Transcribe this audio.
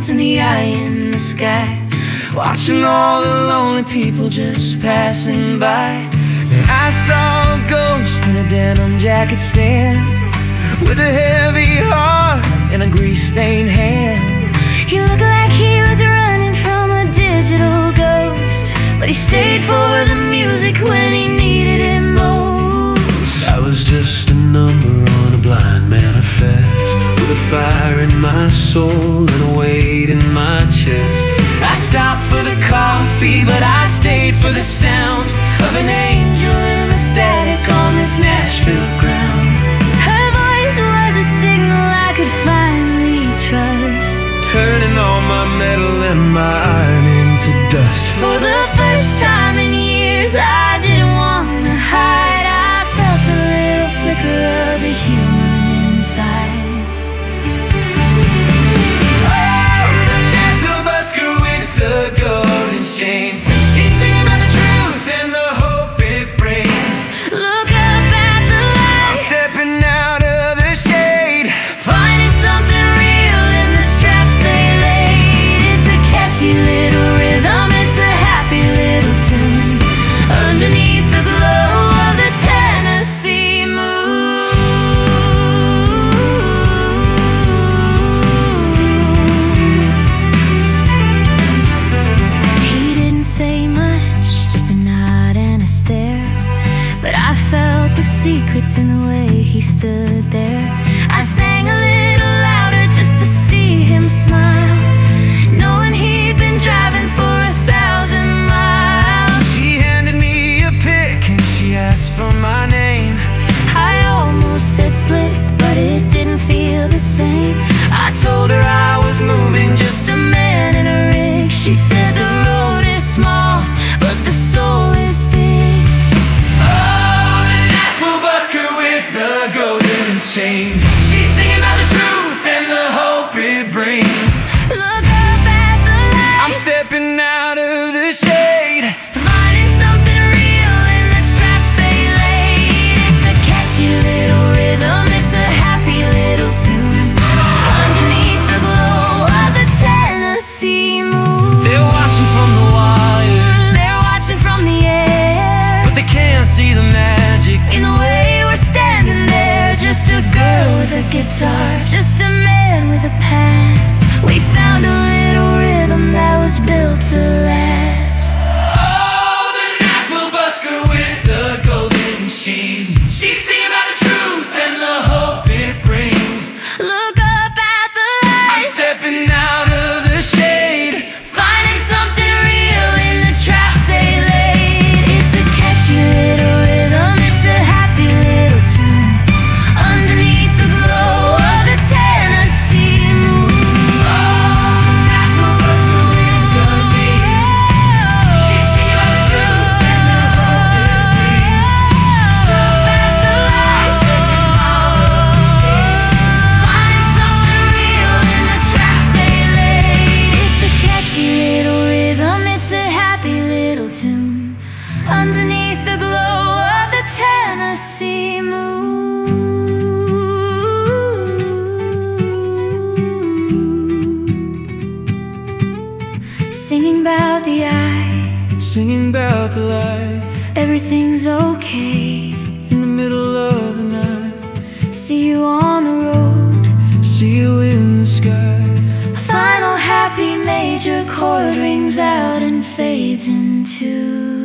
dance in the eye in the sky, watching all the lonely people just passing by. And I saw a ghost in a denim jacket stand, with a heavy heart and a grease-stained hand. He looked like he was running from a digital ghost, but he stayed for the music when he needed it most. I was just a number on a blind manifest, with a fire in my soul and a weight in my chest. I stopped for the coffee, but I stayed for the sound of an angel in the static on this Nashville ground. Her voice was a signal I could finally trust, Turning all my metal and my iron into dust. for the first time in years I didn't want to hide. I felt a little flicker of the human inside. Golden chain, she's singing about the truth and the hope it brings. Look up at the light, Stepping out of the shade, finding something real in the traps they laid. It's a catchy little rhythm, it's a happy little tune, underneath the glow of the Tennessee moon. He didn't say much, just a nod and a stare, but I felt the secrets in the way he stood there. I sang a little louder just to see him smile, knowing he'd been driving for 1,000 miles. she handed me a pick and she asked for my name. I almost said slip, but it didn't feel the same. I told her I was moving, just a man in a rig. She said the road is small, but the soul is big. Oh, the Nashville busker with the golden chain, she's singing about the truth and the hope it brings. Look up at the light, I'm stepping out of the shade, finding something real in the traps they laid. It's a catchy little rhythm, it's a happy little tune, underneath the glow of the Tennessee moon. they're watching from the wires, They're watching from the air, but they can't see the magic. in the way we're standing there. Just a girl with a guitar, just a man with a past. We found a little rhythm that was built to last. Oh, the Nashville busker with the golden chain, she's singing about the truth and the hope it brings. Look up at the I'm light, stepping out of the shade, finding something real in the traps they laid. It's a catchy little rhythm, it's a happy little tune, underneath the glow of the Tennessee moon. Nashville busker with the beat, she's singing about the truth and the hope it brings. Look at the light, finding something real in the traps they laid. It's a catchy little rhythm, it's a happy little tune, underneath the glow of the Tennessee moon. Singing about the eye, Singing about the light everything's okay. in the middle of the night. See you on the road, See you in the sky. final happy major chord rings out and fades into